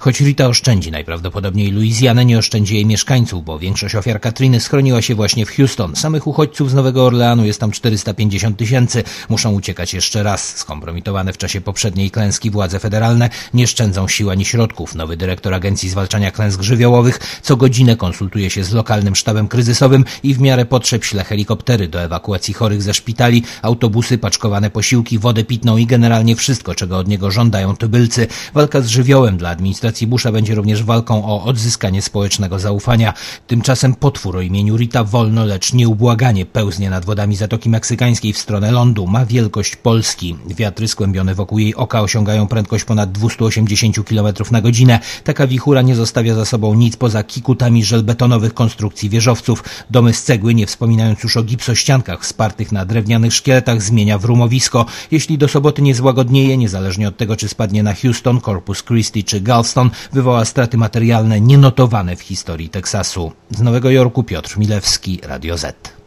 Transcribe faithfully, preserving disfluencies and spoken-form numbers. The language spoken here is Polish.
Choć Rita oszczędzi najprawdopodobniej Luizjanę, nie oszczędzi jej mieszkańców, bo większość ofiar Katriny schroniła się właśnie w Houston. Samych uchodźców z Nowego Orleanu jest tam czterysta pięćdziesiąt tysięcy. Muszą uciekać jeszcze raz. Skompromitowane w czasie poprzedniej klęski władze federalne nie szczędzą sił ani środków. Nowy dyrektor Agencji Zwalczania Klęsk Żywiołowych co godzinę konsultuje się z lokalnym sztabem kryzysowym i w miarę potrzeb śle helikoptery do ewakuacji chorych ze szpitali, autobusy, paczkowane posiłki, wodę pitną i generalnie wszystko, czego od niego żądają tubylcy. Walka z żywiołem dla administracji Busha będzie również walką o odzyskanie społecznego zaufania. Tymczasem potwór o imieniu Rita wolno, lecz nieubłaganie pełznie nad wodami Zatoki Meksykańskiej w stronę lądu. Ma wielkość Polski. Wiatry skłębione wokół jej oka osiągają prędkość ponad dwieście osiemdziesiąt kilometrów na godzinę. Taka wichura nie zostawia za sobą nic poza kikutami żelbetonowych konstrukcji wieżowców. Domy z cegły, nie wspominając już o gipsościankach wspartych na drewnianych szkieletach, zmienia w rumowisko. Jeśli do soboty nie złagodnieje, niezależnie od tego, czy spadnie na Houston, Corpus Christi czy Galveston, wywoła straty materialne nienotowane w historii Teksasu. Z Nowego Jorku Piotr Milewski, Radio Z.